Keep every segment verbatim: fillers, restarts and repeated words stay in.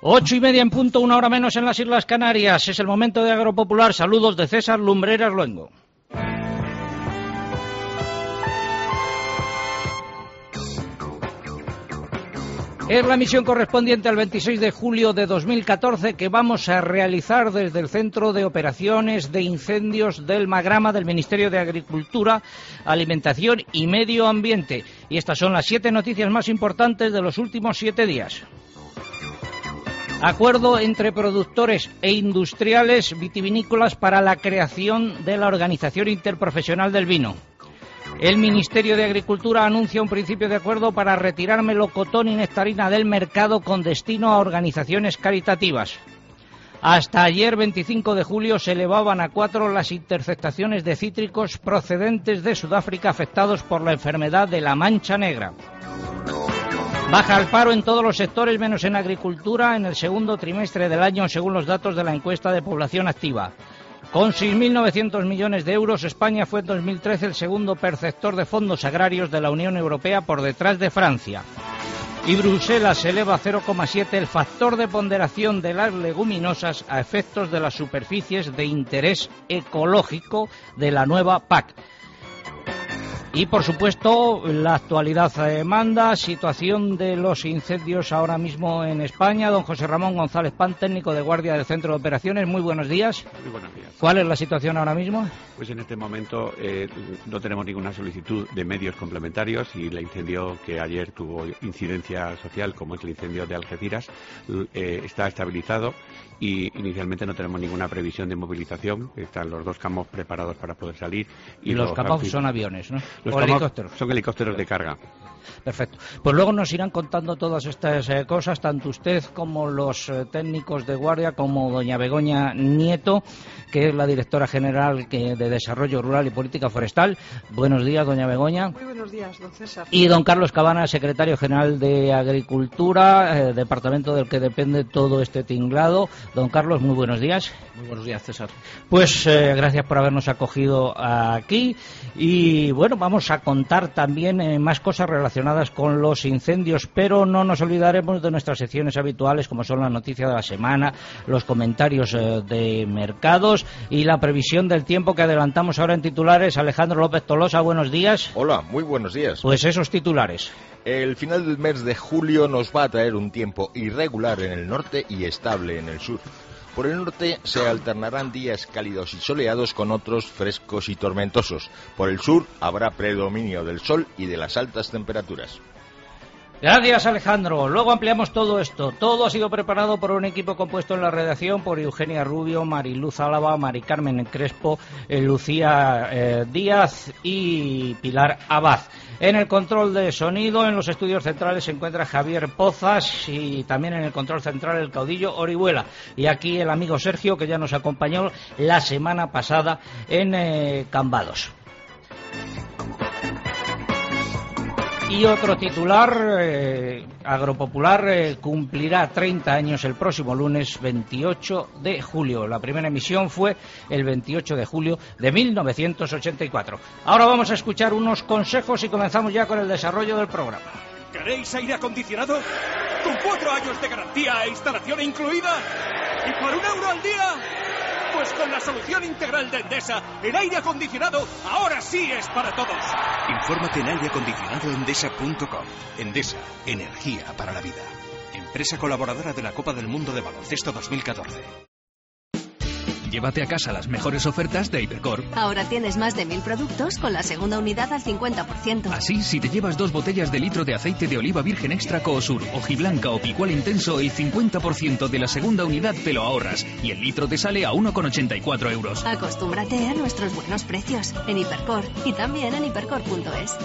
Ocho y media en punto, una hora menos en las Islas Canarias. Es el momento de Agropopular. Saludos de César Lumbreras Luengo. Es la misión correspondiente al veintiséis de julio de dos mil catorce que vamos a realizar desde el Centro de Operaciones de Incendios del Magrama del Ministerio de Agricultura, Alimentación y Medio Ambiente. Y estas son las siete noticias más importantes de los últimos siete días. Acuerdo entre productores e industriales vitivinícolas para la creación de la Organización Interprofesional del Vino. El Ministerio de Agricultura anuncia un principio de acuerdo para retirar melocotón y nectarina del mercado con destino a organizaciones caritativas. Hasta ayer, veinticinco de julio, se elevaban a cuatro las interceptaciones de cítricos procedentes de Sudáfrica afectados por la enfermedad de la mancha negra. Baja el paro en todos los sectores menos en agricultura en el segundo trimestre del año, según los datos de la encuesta de población activa. Con seis mil novecientos millones de euros, España fue en dos mil trece el segundo perceptor de fondos agrarios de la Unión Europea por detrás de Francia. Y Bruselas eleva a cero coma siete el factor de ponderación de las leguminosas a efectos de las superficies de interés ecológico de la nueva P A C. Y, por supuesto, la actualidad manda, situación de los incendios ahora mismo en España. Don José Ramón González Pan, técnico de guardia del Centro de Operaciones. Muy buenos días. Muy buenos días. ¿Cuál es la situación ahora mismo? Pues en este momento eh, no tenemos ninguna solicitud de medios complementarios y el incendio que ayer tuvo incidencia social, como es el incendio de Algeciras, eh, está estabilizado y inicialmente no tenemos ninguna previsión de movilización. Están los dos campos preparados para poder salir. Y, y los, los campos son aviones, ¿no? Los o helicópteros. Son helicópteros de carga. Perfecto. Pues luego nos irán contando todas estas eh, cosas, tanto usted como los eh, técnicos de guardia, como doña Begoña Nieto, que es la directora general que, de Desarrollo Rural y Política Forestal. Buenos días, doña Begoña. Muy buenos días, don César. Y don Carlos Cabana, secretario general de Agricultura, eh, departamento del que depende todo este tinglado. Don Carlos, muy buenos días. Muy buenos días, César. Pues eh, gracias por habernos acogido aquí. Y bueno, vamos a contar también eh, más cosas relacionadas con los incendios, pero no nos olvidaremos de nuestras secciones habituales, como son la noticia de la semana, los comentarios eh, de mercados y la previsión del tiempo que adelantamos ahora en titulares. Alejandro López Tolosa, buenos días. Hola, muy buenos días. Pues esos titulares. El final del mes de julio nos va a traer un tiempo irregular en el norte y estable en el sur. Por el norte se alternarán días cálidos y soleados con otros frescos y tormentosos. Por el sur habrá predominio del sol y de las altas temperaturas. Gracias, Alejandro. Luego ampliamos todo esto. Todo ha sido preparado por un equipo compuesto en la redacción por Eugenia Rubio, Mariluz Álava, Mari Carmen Crespo, eh, Lucía eh, Díaz y Pilar Abad. En el control de sonido, en los estudios centrales, se encuentra Javier Pozas y también en el control central el caudillo Orihuela. Y aquí el amigo Sergio, que ya nos acompañó la semana pasada en eh, Cambados. Y otro titular, eh, Agropopular eh, cumplirá treinta años el próximo lunes veintiocho de julio. La primera emisión fue el veintiocho de julio de mil novecientos ochenta y cuatro. Ahora vamos a escuchar unos consejos y comenzamos ya con el desarrollo del programa. ¿Queréis aire acondicionado? ¿Con cuatro años de garantía e instalación incluida? ¿Y por un euro al día? Pues con la solución integral de Endesa, el aire acondicionado ahora sí es para todos. Infórmate en aire acondicionado endesa punto com. Endesa, energía para la vida. Empresa colaboradora de la Copa del Mundo de Baloncesto dos mil catorce. Llévate a casa las mejores ofertas de Hipercor. Ahora tienes más de mil productos con la segunda unidad al cincuenta por ciento. Así, si te llevas dos botellas de litro de aceite de oliva virgen extra Coosur, hojiblanca o picual intenso, el cincuenta por ciento de la segunda unidad te lo ahorras y el litro te sale a uno con ochenta y cuatro euros. Acostúmbrate a nuestros buenos precios en Hipercor y también en hipercor punto es.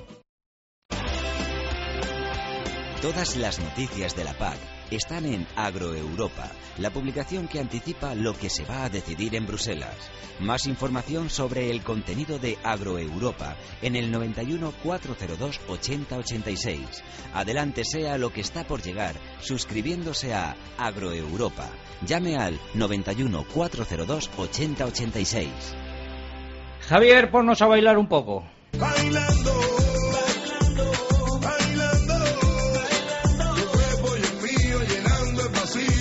Todas las noticias de la P A C están en Agroeuropa, la publicación que anticipa lo que se va a decidir en Bruselas. Más información sobre el contenido de Agroeuropa en el noventa y uno, cuatrocientos dos, ochenta, ochenta y seis. Adelántese a lo que está por llegar suscribiéndose a Agroeuropa. Llame al noventa y uno, cuatrocientos dos, ochenta, ochenta y seis. Javier, ponnos a bailar un poco. Bailando. Sí.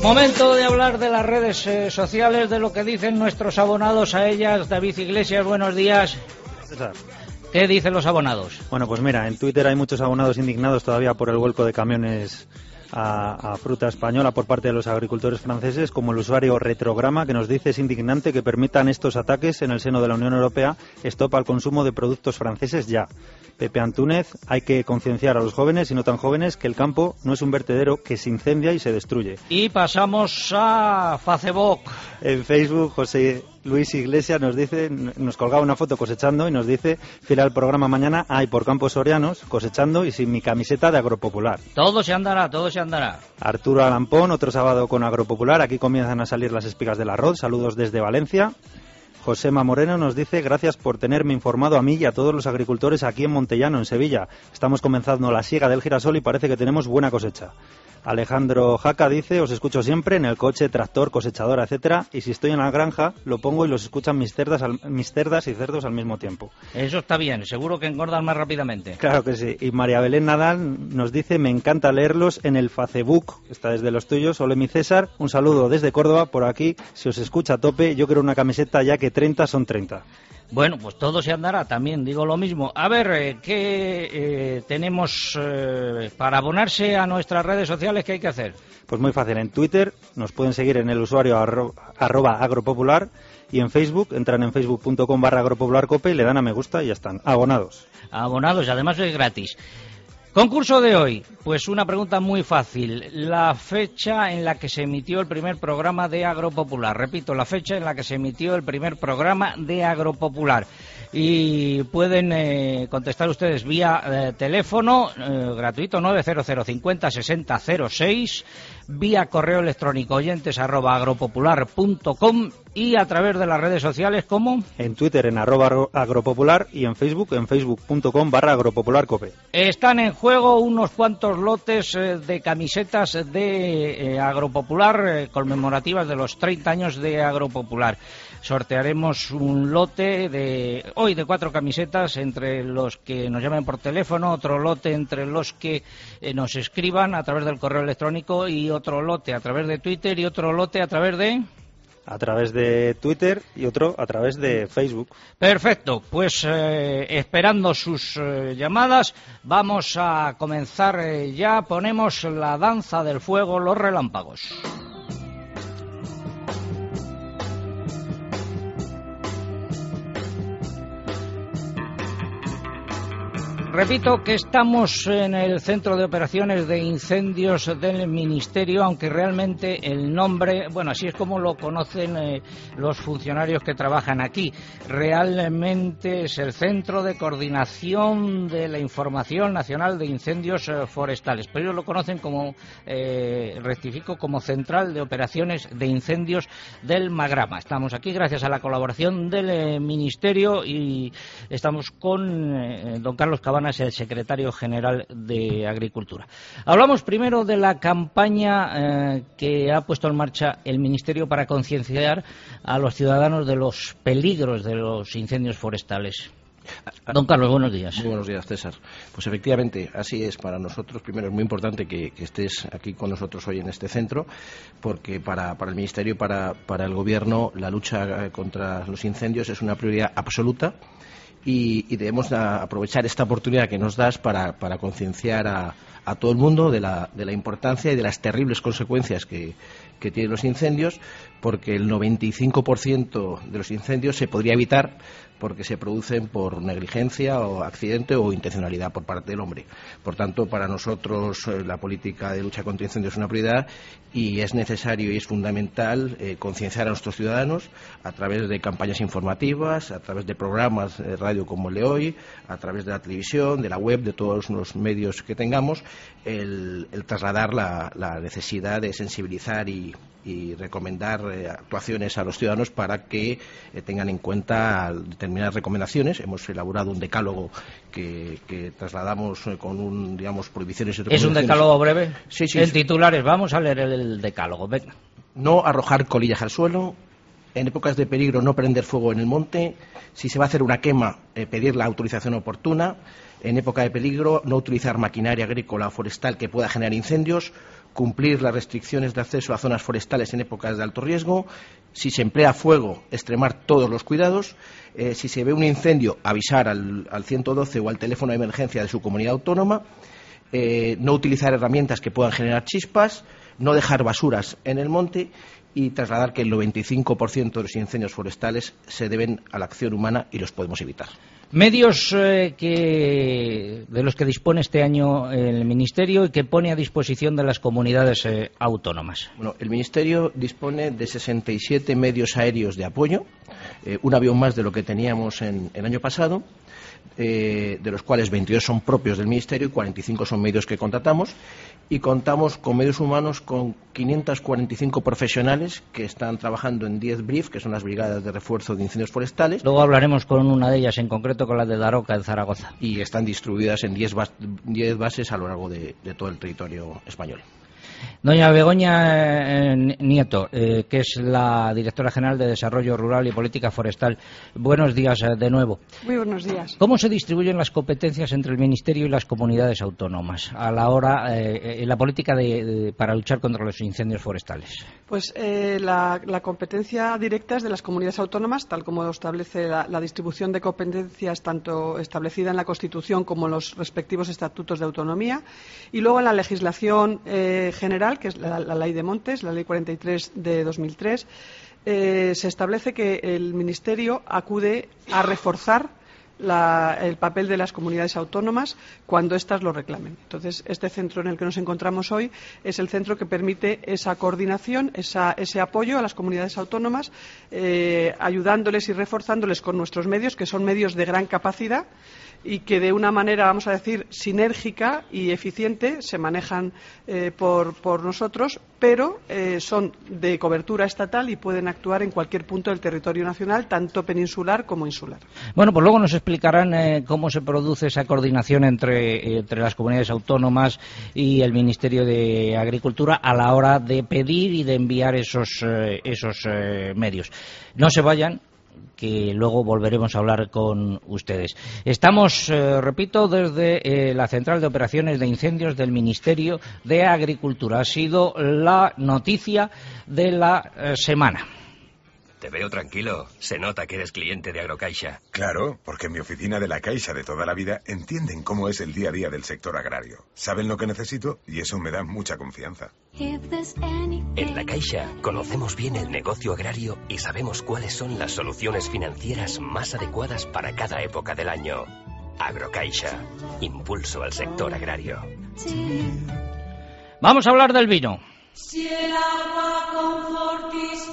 Momento de hablar de las redes eh, sociales, de lo que dicen nuestros abonados a ellas. David Iglesias, buenos días. César. ¿Qué dicen los abonados? Bueno, pues mira, en Twitter hay muchos abonados indignados todavía por el vuelco de camiones a, a fruta española por parte de los agricultores franceses, como el usuario Retrograma, que nos dice: es indignante que permitan estos ataques en el seno de la Unión Europea. Stop al consumo de productos franceses ya. Pepe Antúnez: hay que concienciar a los jóvenes y no tan jóvenes que el campo no es un vertedero que se incendia y se destruye. Y pasamos a Facebook. En Facebook, José Luis Iglesias nos dice, nos colgaba una foto cosechando y nos dice: fiel al programa mañana, hay por campos sorianos cosechando y sin mi camiseta de Agropopular. Todo se andará, todo se andará. Arturo Alampón, otro sábado con Agropopular. Aquí comienzan a salir las espigas del arroz. Saludos desde Valencia. Josema Moreno nos dice: gracias por tenerme informado a mí y a todos los agricultores aquí en Montellano, en Sevilla. Estamos comenzando la siega del girasol y parece que tenemos buena cosecha. Alejandro Jaca dice: os escucho siempre en el coche, tractor, cosechadora, etcétera, y si estoy en la granja lo pongo y los escuchan mis cerdas, al, mis cerdas y cerdos al mismo tiempo. Eso está bien, seguro que engordan más rápidamente. Claro que sí. Y María Belén Nadal nos dice: me encanta leerlos en el Facebook, está desde los tuyos. Ole mi César, un saludo desde Córdoba, por aquí, si os escucha a tope, yo quiero una camiseta ya que treinta son treinta. Bueno, pues todo se andará, también digo lo mismo. A ver, eh, ¿qué eh, tenemos eh, para abonarse a nuestras redes sociales? ¿Qué hay que hacer? Pues muy fácil, en Twitter nos pueden seguir en el usuario arro, arroba agropopular, y en Facebook entran en facebook.com barra agropopularcope y le dan a me gusta y ya están, abonados. Abonados, y además es gratis. Concurso de hoy, pues una pregunta muy fácil. La fecha en la que se emitió el primer programa de Agropopular. Repito, la fecha en la que se emitió el primer programa de Agropopular. Y pueden eh, contestar ustedes vía eh, teléfono eh, gratuito nueve cero cero cincuenta sesenta cero seis, vía correo electrónico oyentes arroba agropopular punto com y a través de las redes sociales como en Twitter en arroba agropopular y en Facebook en facebook.com barra agropopularcope. Están en juego unos cuantos lotes eh, de camisetas de eh, Agropopular eh, conmemorativas de los treinta años de Agropopular. Sortearemos un lote de hoy de cuatro camisetas entre los que nos llamen por teléfono, otro lote entre los que eh, nos escriban a través del correo electrónico y otro lote a través de Twitter y otro lote a través de... A través de Twitter y otro a través de Facebook. Perfecto, pues eh, esperando sus eh, llamadas, vamos a comenzar eh, ya. Ponemos la danza del fuego, los relámpagos. Repito que estamos en el Centro de Operaciones de Incendios del Ministerio, aunque realmente el nombre, bueno, así es como lo conocen eh, los funcionarios que trabajan aquí. Realmente es el Centro de Coordinación de la Información Nacional de Incendios eh, Forestales, pero ellos lo conocen como, eh, rectifico, como Central de Operaciones de Incendios del Magrama. Estamos aquí gracias a la colaboración del eh, Ministerio y estamos con eh, don Carlos Cabanas, es el secretario general de Agricultura. Hablamos primero de la campaña eh, que ha puesto en marcha el Ministerio para concienciar a los ciudadanos de los peligros de los incendios forestales. Don Carlos, buenos días. Muy buenos días, César. Pues efectivamente, así es. Para nosotros, primero, es muy importante que, que estés aquí con nosotros hoy en este centro, porque para, para el Ministerio y para, para el Gobierno la lucha contra los incendios es una prioridad absoluta. Y, y debemos a, aprovechar esta oportunidad que nos das para, para concienciar a, a todo el mundo de la, de la importancia y de las terribles consecuencias que, que tienen los incendios, porque el noventa y cinco por ciento de los incendios se podría evitar porque se producen por negligencia o accidente o intencionalidad por parte del hombre. Por tanto, para nosotros eh, la política de lucha contra incendios es una prioridad y es necesario y es fundamental eh, concienciar a nuestros ciudadanos a través de campañas informativas, a través de programas de radio como el de hoy, a través de la televisión, de la web, de todos los medios que tengamos, el, el trasladar la, la necesidad de sensibilizar y y recomendar eh, actuaciones a los ciudadanos para que eh, tengan en cuenta determinadas recomendaciones. Hemos elaborado un decálogo que, que trasladamos eh, con un, digamos, prohibiciones y recomendaciones. ¿Es un decálogo breve? Sí, sí. En sí. titulares, vamos a leer el decálogo. Venga. No arrojar colillas al suelo. En épocas de peligro no prender fuego en el monte. Si se va a hacer una quema, eh, pedir la autorización oportuna. En época de peligro no utilizar maquinaria agrícola o forestal que pueda generar incendios. cumplir las restricciones de acceso a zonas forestales en épocas de alto riesgo. Si se emplea fuego, extremar todos los cuidados. Eh, si se ve un incendio, avisar al, al ciento doce o al teléfono de emergencia de su comunidad autónoma. Eh, no utilizar herramientas que puedan generar chispas. No dejar basuras en el monte. Y trasladar que el noventa y cinco por ciento de los incendios forestales se deben a la acción humana y los podemos evitar. Medios eh, que, de los que dispone este año el Ministerio y que pone a disposición de las comunidades eh, autónomas. Bueno, el Ministerio dispone de sesenta y siete medios aéreos de apoyo, eh, un avión más de lo que teníamos en el año pasado, eh, de los cuales veintidós son propios del Ministerio y cuarenta y cinco son medios que contratamos. Y contamos con medios humanos con quinientos cuarenta y cinco profesionales que están trabajando en diez B R I F, que son las brigadas de refuerzo de incendios forestales. Luego hablaremos con una de ellas, en concreto con la de Daroca, en Zaragoza. Y están distribuidas en diez bases a lo largo de, de todo el territorio español. Doña Begoña eh, Nieto, eh, que es la directora general de Desarrollo Rural y Política Forestal. Buenos días eh, de nuevo. Muy buenos días. ¿Cómo se distribuyen las competencias entre el Ministerio y las comunidades autónomas a la hora eh, en la política de, de, para luchar contra los incendios forestales? Pues eh, la, la competencia directa es de las comunidades autónomas, tal como establece la, la distribución de competencias tanto establecida en la Constitución como en los respectivos estatutos de autonomía. Y luego en la legislación eh, general, que es la, la Ley de Montes, la Ley cuarenta y tres de dos mil tres, eh, se establece que el Ministerio acude a reforzar La, el papel de las comunidades autónomas cuando éstas lo reclamen. Entonces, este centro en el que nos encontramos hoy es el centro que permite esa coordinación, esa, ese apoyo a las comunidades autónomas, eh, ayudándoles y reforzándoles con nuestros medios, que son medios de gran capacidad y que de una manera, vamos a decir, sinérgica y eficiente se manejan eh, por, por nosotros, pero eh, son de cobertura estatal y pueden actuar en cualquier punto del territorio nacional, tanto peninsular como insular. Bueno, pues luego nos explicarán eh, cómo se produce esa coordinación entre, entre las comunidades autónomas y el Ministerio de Agricultura a la hora de pedir y de enviar esos, eh, esos eh, medios. No se vayan, que luego volveremos a hablar con ustedes. Estamos, eh, repito, desde eh, la Central de Operaciones de Incendios del Ministerio de Agricultura. Ha sido la noticia de la eh, semana. Te veo tranquilo. Se nota que eres cliente de Agrocaixa. Claro, porque en mi oficina de la Caixa de toda la vida entienden cómo es el día a día del sector agrario. Saben lo que necesito y eso me da mucha confianza. En la Caixa conocemos bien el negocio agrario y sabemos cuáles son las soluciones financieras más adecuadas para cada época del año. Agrocaixa. Impulso al sector agrario. Vamos a hablar del vino. Si el agua confortis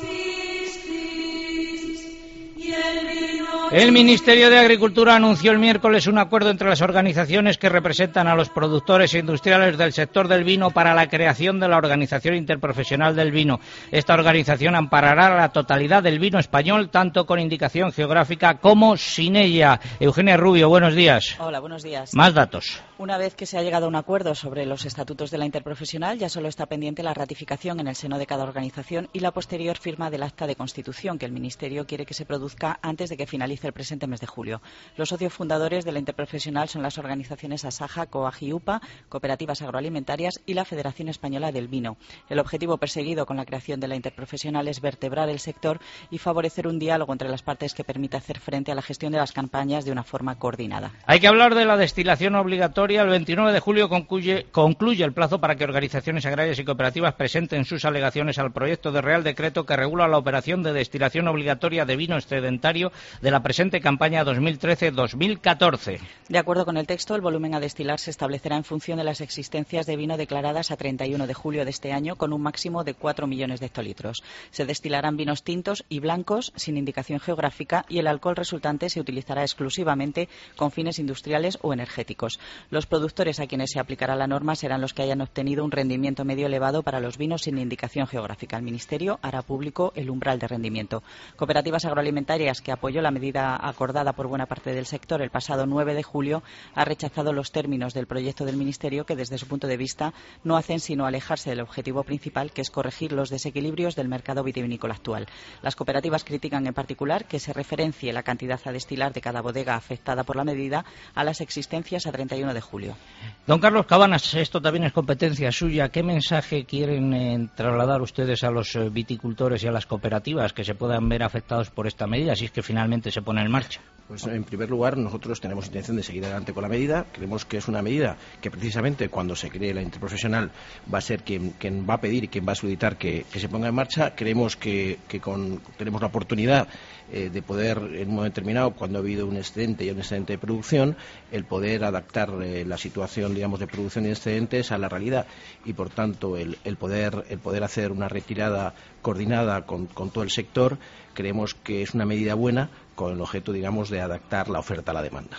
El Ministerio de Agricultura anunció el miércoles un acuerdo entre las organizaciones que representan a los productores industriales del sector del vino para la creación de la Organización Interprofesional del Vino. Esta organización amparará la totalidad del vino español, tanto con indicación geográfica como sin ella. Eugenia Rubio, buenos días. Hola, buenos días. Más datos. Una vez que se ha llegado a un acuerdo sobre los estatutos de la interprofesional, ya solo está pendiente la ratificación en el seno de cada organización y la posterior firma del acta de constitución, que el Ministerio quiere que se produzca antes de que finalice el presente mes de julio. Los socios fundadores de la interprofesional son las organizaciones ASAJA, COAG y UPA, Cooperativas Agroalimentarias y la Federación Española del Vino. El objetivo perseguido con la creación de la interprofesional es vertebrar el sector y favorecer un diálogo entre las partes que permita hacer frente a la gestión de las campañas de una forma coordinada. Hay que hablar de la destilación obligatoria. El veintinueve de julio concluye, concluye el plazo para que organizaciones agrarias y cooperativas presenten sus alegaciones al proyecto de Real Decreto que regula la operación de destilación obligatoria de vino excedentario de la presente campaña dos mil trece dos mil catorce. De acuerdo con el texto, el volumen a destilar se establecerá en función de las existencias de vino declaradas a treinta y uno de julio de este año, con un máximo de cuatro millones de hectolitros. Se destilarán vinos tintos y blancos sin indicación geográfica y el alcohol resultante se utilizará exclusivamente con fines industriales o energéticos. Los productores a quienes se aplicará la norma serán los que hayan obtenido un rendimiento medio elevado para los vinos sin indicación geográfica. El Ministerio hará público el umbral de rendimiento. Cooperativas Agroalimentarias, que apoyó la medida medida acordada por buena parte del sector el pasado nueve de julio, ha rechazado los términos del proyecto del Ministerio que, desde su punto de vista, no hacen sino alejarse del objetivo principal, que es corregir los desequilibrios del mercado vitivinícola actual. Las cooperativas critican en particular que se referencie la cantidad a destilar de cada bodega afectada por la medida a las existencias a treinta y uno de julio. Don Carlos Cabanas, esto también es competencia suya. ¿Qué mensaje quieren eh, trasladar ustedes a los eh, viticultores y a las cooperativas que se puedan ver afectados por esta medida, si es que finalmente se pone en marcha? Pues en primer lugar, nosotros tenemos intención de seguir adelante con la medida. Creemos que es una medida que precisamente cuando se cree la interprofesional va a ser quien, quien va a pedir y quien va a solicitar que, que se ponga en marcha. Creemos que, que con, tenemos la oportunidad eh, de poder, en un momento determinado, cuando ha habido un excedente y un excedente de producción, el poder adaptar eh, la situación, digamos, de producción y excedentes a la realidad, y por tanto el, el poder el poder hacer una retirada coordinada con, con todo el sector. Creemos que es una medida buena con el objeto, digamos, de adaptar la oferta a la demanda.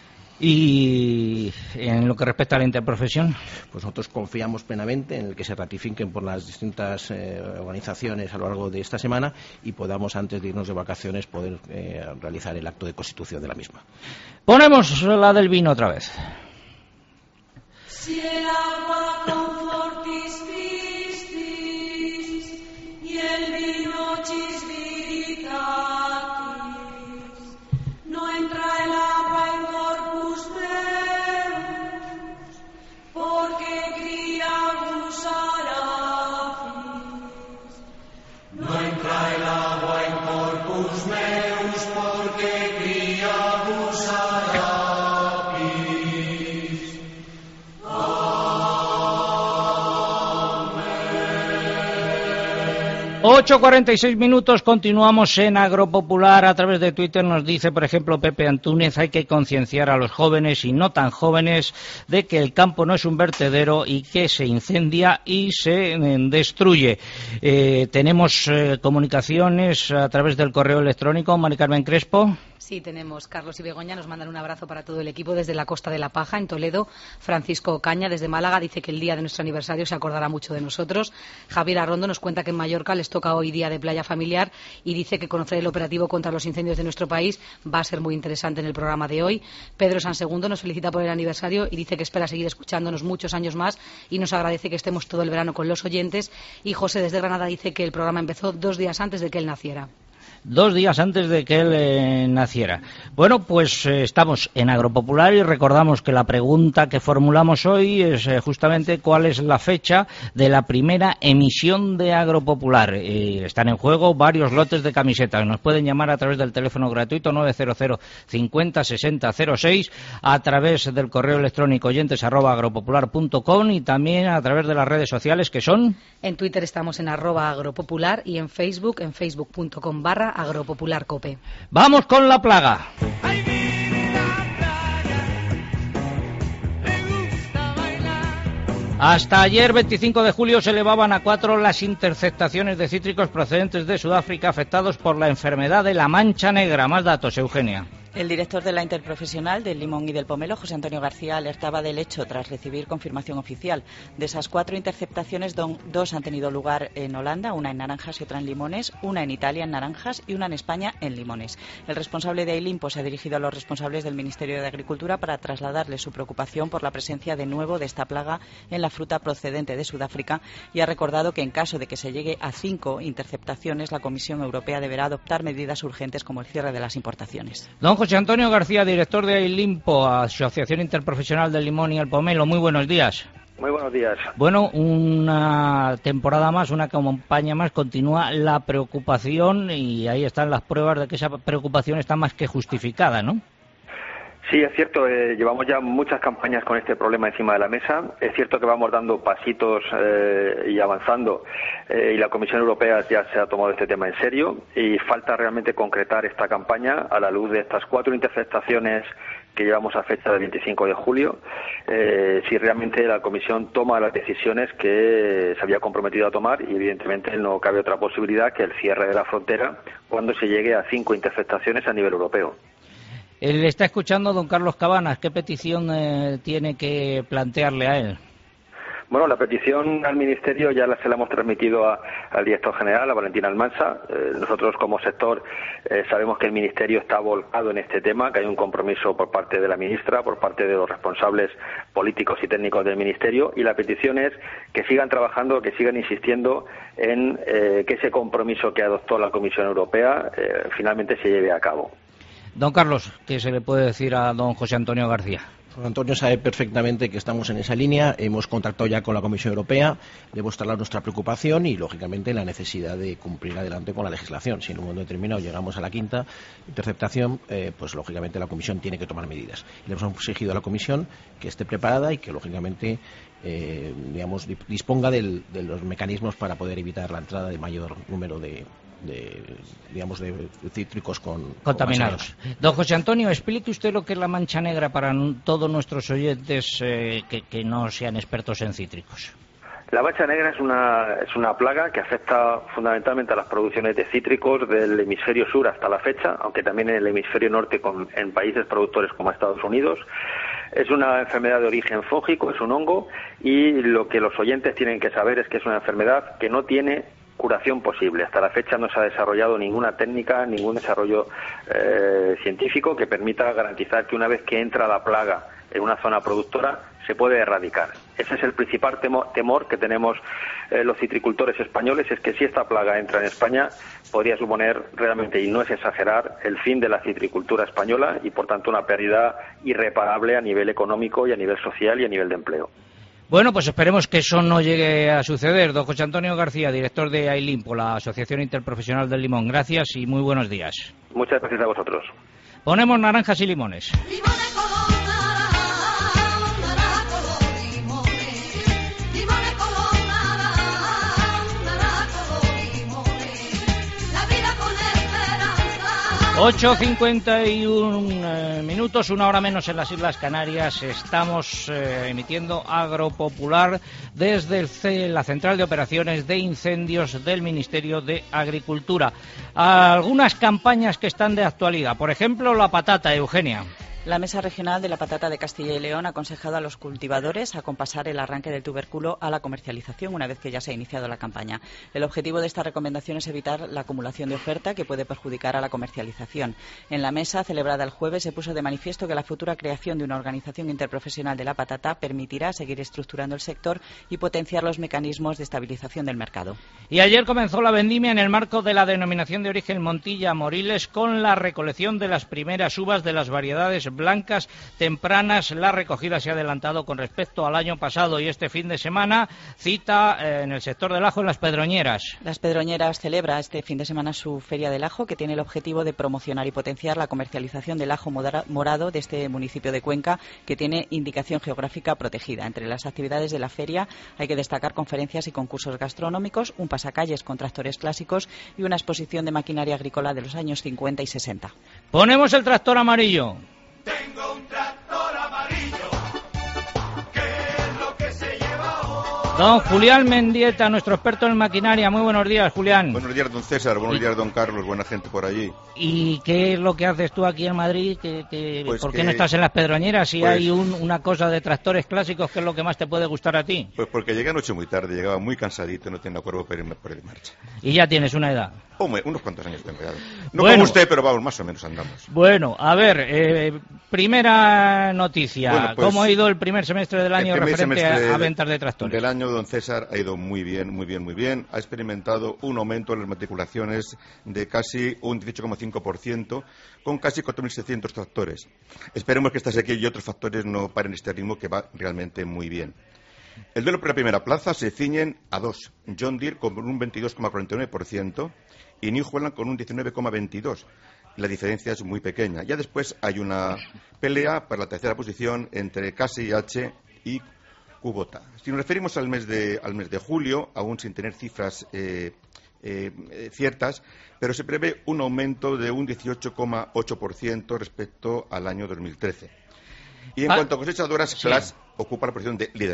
Y en lo que respecta a la interprofesión, pues nosotros confiamos plenamente en el que se ratifiquen por las distintas eh, organizaciones a lo largo de esta semana y podamos, antes de irnos de vacaciones, poder eh, realizar el acto de constitución de la misma. Ponemos la del vino otra vez. Si el agua confortis pistis y el vino chisvitatis, no entra el agua en corpus meus, porque criamus arafis. No entra el agua en corpus meus, porque criamus arafis. ocho cuarenta y seis minutos, continuamos en Agropopular. A través de Twitter nos dice, por ejemplo, Pepe Antúnez: hay que concienciar a los jóvenes y no tan jóvenes de que el campo no es un vertedero y que se incendia y se eh, destruye. Eh, tenemos eh, comunicaciones a través del correo electrónico. Mari Carmen Crespo. Sí, tenemos. Carlos y Begoña nos mandan un abrazo para todo el equipo desde la Costa de la Paja, en Toledo. Francisco Caña, desde Málaga, dice que el día de nuestro aniversario se acordará mucho de nosotros. Javier Arrondo nos cuenta que en Mallorca les toca hoy día de playa familiar y dice que conocer el operativo contra los incendios de nuestro país va a ser muy interesante en el programa de hoy. Pedro Sansegundo nos felicita por el aniversario y dice que espera seguir escuchándonos muchos años más y nos agradece que estemos todo el verano con los oyentes. Y José, desde Granada, dice que el programa empezó dos días antes de que él naciera. Dos días antes de que él eh, naciera. Bueno, pues eh, estamos en Agropopular y recordamos que la pregunta que formulamos hoy es eh, justamente cuál es la fecha de la primera emisión de Agropopular. Eh, están en juego varios lotes de camisetas. Nos pueden llamar a través del teléfono gratuito nueve cero cero cincuenta sesenta cero seis, a través del correo electrónico oyentes arroba agropopular punto com y también a través de las redes sociales, que son... En Twitter estamos en arroba agropopular y en Facebook en facebook punto com barra Agropopular Cope. Vamos con la plaga. Hasta ayer, veinticinco de julio, se elevaban a cuatro las interceptaciones de cítricos procedentes de Sudáfrica afectados por la enfermedad de la mancha negra. Más datos, Eugenia. El director de la Interprofesional del Limón y del Pomelo, José Antonio García, alertaba del hecho tras recibir confirmación oficial. De esas cuatro interceptaciones, don, dos han tenido lugar en Holanda, una en naranjas y otra en limones, una en Italia en naranjas y una en España en limones. El responsable de Ailimpo se ha dirigido a los responsables del Ministerio de Agricultura para trasladarles su preocupación por la presencia de nuevo de esta plaga en la fruta procedente de Sudáfrica y ha recordado que en caso de que se llegue a cinco interceptaciones, la Comisión Europea deberá adoptar medidas urgentes como el cierre de las importaciones. Don José Antonio García, director de Ailimpo, Asociación Interprofesional del Limón y el Pomelo. Muy buenos días. Muy buenos días. Bueno, una temporada más, una campaña más, continúa la preocupación y ahí están las pruebas de que esa preocupación está más que justificada, ¿no? Sí, es cierto, eh, llevamos ya muchas campañas con este problema encima de la mesa. Es cierto que vamos dando pasitos eh, y avanzando eh, y la Comisión Europea ya se ha tomado este tema en serio y falta realmente concretar esta campaña a la luz de estas cuatro interceptaciones que llevamos a fecha del veinticinco de julio, eh, si realmente la Comisión toma las decisiones que se había comprometido a tomar y evidentemente no cabe otra posibilidad que el cierre de la frontera cuando se llegue a cinco interceptaciones a nivel europeo. Le está escuchando don Carlos Cabanas. ¿Qué petición eh, tiene que plantearle a él? Bueno, la petición al Ministerio ya la, se la hemos transmitido a, al director general, a Valentín Almansa. Eh, nosotros como sector eh, sabemos que el Ministerio está volcado en este tema, que hay un compromiso por parte de la ministra, por parte de los responsables políticos y técnicos del Ministerio, y la petición es que sigan trabajando, que sigan insistiendo en eh, que ese compromiso que adoptó la Comisión Europea eh, finalmente se lleve a cabo. Don Carlos, ¿qué se le puede decir a don José Antonio García? Don Antonio sabe perfectamente que estamos en esa línea, hemos contactado ya con la Comisión Europea, le hemos trasladado nuestra preocupación y, lógicamente, la necesidad de cumplir adelante con la legislación. Si en un momento determinado llegamos a la quinta interceptación, eh, pues, lógicamente, la Comisión tiene que tomar medidas. Le hemos exigido a la Comisión que esté preparada y que, lógicamente, eh, digamos, disponga del, de los mecanismos para poder evitar la entrada de mayor número de... de digamos de cítricos con contaminados. Con Don José Antonio, explique usted lo que es la mancha negra para todos nuestros oyentes eh, que, que no sean expertos en cítricos. La mancha negra es una, es una plaga que afecta fundamentalmente a las producciones de cítricos del hemisferio sur hasta la fecha, aunque también en el hemisferio norte con, en países productores como Estados Unidos. Es una enfermedad de origen fúngico, es un hongo, y lo que los oyentes tienen que saber es que es una enfermedad que no tiene curación posible. Hasta la fecha no se ha desarrollado ninguna técnica, ningún desarrollo eh, científico que permita garantizar que una vez que entra la plaga en una zona productora se puede erradicar. Ese es el principal temor, temor que tenemos eh, los citricultores españoles, es que si esta plaga entra en España podría suponer realmente, y no es exagerar, el fin de la citricultura española y por tanto una pérdida irreparable a nivel económico y a nivel social y a nivel de empleo. Bueno, pues esperemos que eso no llegue a suceder. Don José Antonio García, director de AILIMPO, la Asociación Interprofesional del Limón. Gracias y muy buenos días. Muchas gracias a vosotros. Ponemos naranjas y limones. ocho cincuenta y uno eh, minutos, una hora menos en las Islas Canarias. Estamos eh, emitiendo Agropopular desde el C, la Central de Operaciones de Incendios del Ministerio de Agricultura. Algunas campañas que están de actualidad, por ejemplo, la patata, Eugenia. La Mesa Regional de la Patata de Castilla y León ha aconsejado a los cultivadores acompasar el arranque del tubérculo a la comercialización una vez que ya se ha iniciado la campaña. El objetivo de esta recomendación es evitar la acumulación de oferta que puede perjudicar a la comercialización. En la mesa celebrada el jueves se puso de manifiesto que la futura creación de una organización interprofesional de la patata permitirá seguir estructurando el sector y potenciar los mecanismos de estabilización del mercado. Y ayer comenzó la vendimia en el marco de la denominación de origen Montilla Moriles con la recolección de las primeras uvas de las variedades blancas tempranas. La recogida se ha adelantado con respecto al año pasado y este fin de semana cita eh, en el sector del ajo en Las Pedroñeras. Las Pedroñeras celebra este fin de semana su Feria del Ajo, que tiene el objetivo de promocionar y potenciar la comercialización del ajo morado de este municipio de Cuenca, que tiene indicación geográfica protegida. Entre las actividades de la feria hay que destacar conferencias y concursos gastronómicos, un pasacalles con tractores clásicos y una exposición de maquinaria agrícola de los años cincuenta y sesenta. Ponemos el tractor amarillo. Tengo un tractor amarillo, ¿qué es lo que se lleva hoy? Don Julián Mendieta, nuestro experto en maquinaria. Muy buenos días, Julián. Buenos días, don César. Buenos días, don Carlos. Buena gente por allí. ¿Y qué es lo que haces tú aquí en Madrid? ¿Qué, qué, pues ¿Por qué que, no estás en Las Pedroñeras si pues, hay un, una cosa de tractores clásicos que es lo que más te puede gustar a ti? Pues porque llegué anoche muy tarde, llegaba muy cansadito, no tenía cuerpo para irme por el marcha. Y ya tienes una edad. Hombre, unos cuantos años tengo ya. No bueno, como usted, pero vamos, más o menos andamos. Bueno, a ver, eh, primera noticia. Bueno, pues, ¿cómo ha ido el primer semestre del año referente a, a ventas de tractores? Del año, don César, ha ido muy bien, muy bien, muy bien. Ha experimentado un aumento en las matriculaciones de casi un dieciocho coma cinco por ciento, con casi cuatro mil seiscientos tractores. Esperemos que esta sequía y otros factores no paren este ritmo, que va realmente muy bien. El duelo por la primera plaza se ciñen a dos. John Deere con un veintidós coma cuarenta y nueve por ciento y New Holland con un diecinueve coma veintidós por ciento. La diferencia es muy pequeña. Ya después hay una pelea para la tercera posición entre K S I H y Kubota. Si nos referimos al mes de, al mes de julio, aún sin tener cifras eh, eh, ciertas, pero se prevé un aumento de un dieciocho coma ocho por ciento respecto al año dos mil trece. Y en ah, cuanto a cosechadoras, sí. Class ocupa la posición de liderazgo.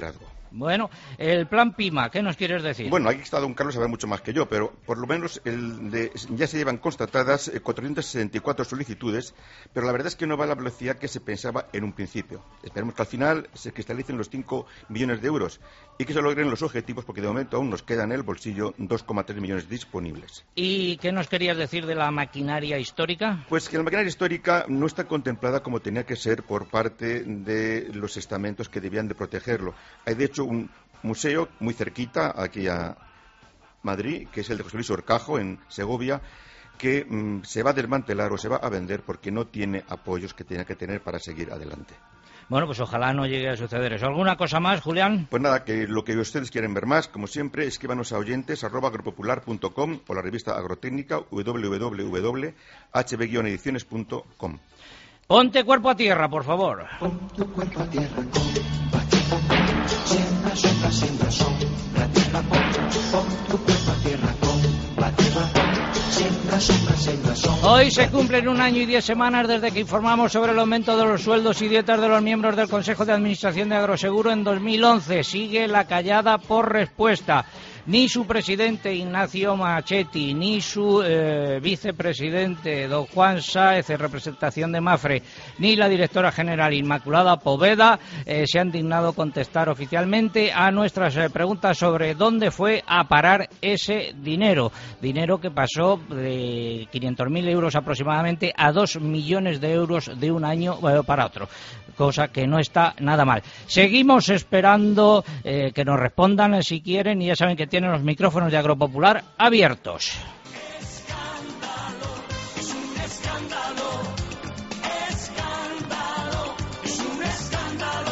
Bueno, el plan PIMA, ¿qué nos quieres decir? Bueno, aquí está don Carlos, sabe mucho más que yo, pero por lo menos el de, ya se llevan constatadas eh, cuatrocientas sesenta y cuatro solicitudes, pero la verdad es que no va a la velocidad que se pensaba en un principio. Esperemos que al final se cristalicen los cinco millones de euros y que se logren los objetivos, porque de momento aún nos quedan en el bolsillo dos coma tres millones disponibles. ¿Y qué nos querías decir de la maquinaria histórica? Pues que la maquinaria histórica no está contemplada como tenía que ser por parte de los estamentos que debían de protegerlo. Hay, de hecho, un museo muy cerquita, aquí a Madrid, que es el de José Luis Horcajo, en Segovia, que mmm, se va a desmantelar o se va a vender porque no tiene apoyos que tenía que tener para seguir adelante. Bueno, pues ojalá no llegue a suceder eso. ¿Alguna cosa más, Julián? Pues nada, que lo que ustedes quieren ver más, como siempre, escríbanos a oyentes arroba agropopular punto com o la revista agrotécnica w w w punto h b ediciones punto com. Ponte cuerpo a tierra, por favor. Pon tu cuerpo a tierra con Pacheco. Siembra, siembra, siembra, sombra, tierra, pon. Pon tu cuerpo a tierra con la tierra. Siembra, siembra, siembra, sombra. Hoy se cumplen un año y diez semanas desde que informamos sobre el aumento de los sueldos y dietas de los miembros del Consejo de Administración de Agroseguro en dos mil once. Sigue la callada por respuesta. Ni su presidente Ignacio Machetti, ni su eh, vicepresidente don Juan Sáez, en representación de Mafre, ni la directora general Inmaculada Poveda eh, se han dignado contestar oficialmente a nuestras eh, preguntas sobre dónde fue a parar ese dinero. Dinero que pasó de quinientos mil euros aproximadamente a dos millones de euros de un año eh, para otro, cosa que no está nada mal. Seguimos esperando eh, que nos respondan eh, si quieren, y ya saben que tienen los micrófonos de Agropopular abiertos. Escándalo, es un escándalo, escándalo, es un escándalo,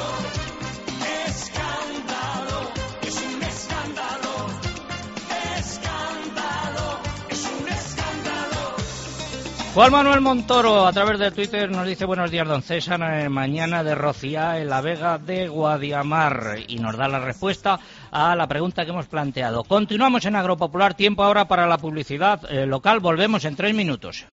escándalo, es un escándalo, escándalo, es un escándalo. Juan Manuel Montoro, a través de Twitter, nos dice: buenos días, don César, eh, mañana de Rociá en la Vega de Guadiamar, y nos da la respuesta a la pregunta que hemos planteado. Continuamos en Agropopular, tiempo ahora para la publicidad eh, local, volvemos en tres minutos.